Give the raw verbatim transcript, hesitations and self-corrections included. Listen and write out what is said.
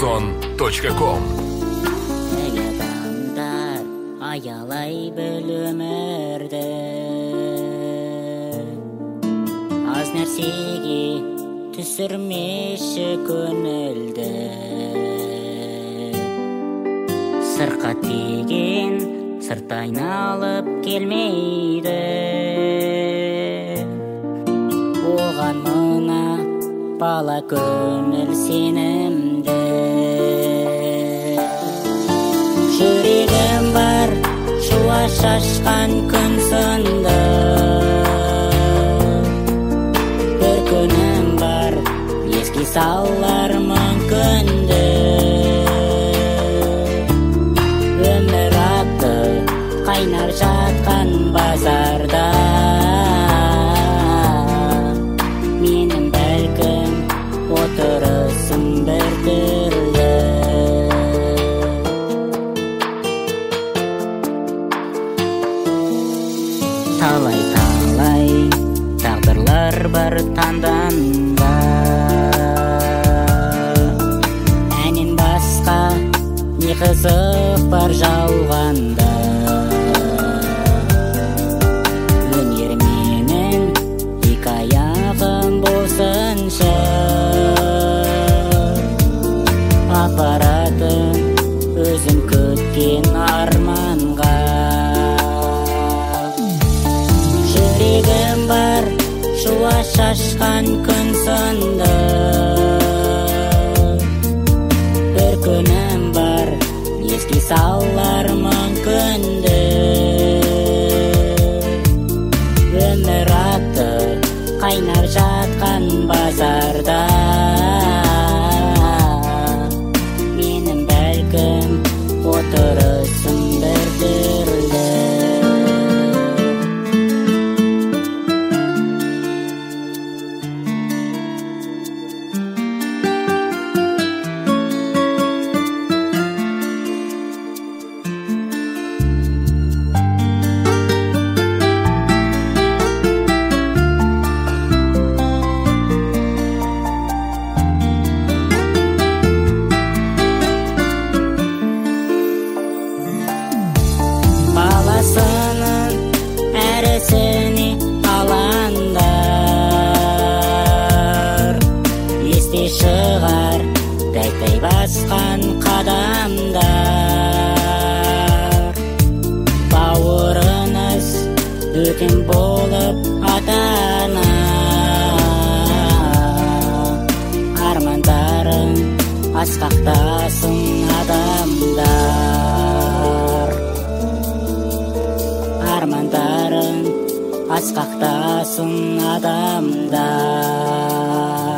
озон точка ком. Эй, адамдар, аялай біл өмірді, аз нәрсеге түсірмеші көңілді. Сырқат деген сырт айналып келмейді, оған мына бала көңіл сенімді. Жүрегім бар шуа шашқан күн сынды, бір күнім бар еске салар мүмкінді. Өмір атты қайнар жатқан базарда, менің бәлкім отырысым бір түрлі. Талай-талай тағдырлар бар таңданда, әнен басқа не қызық бар жалғанда. Өнер менің екі аяғым болсыншы, апаратын өзім күткен арманға. Жүрегім бар шуа шашқан күн сынды, бір күнім бар еске салар мүмкінді. Өмір атты қайнар жатқан базарда, менің бәлкім отырысым бір түрлі. Баласының әрісіне алаңдар, есте шығар тәй-тәй басқан қадамдар. Бауырыңыз бөтен болып ата-ана, армандарың асқақтасын адамдар. Армандарың асқақтасын адамдар.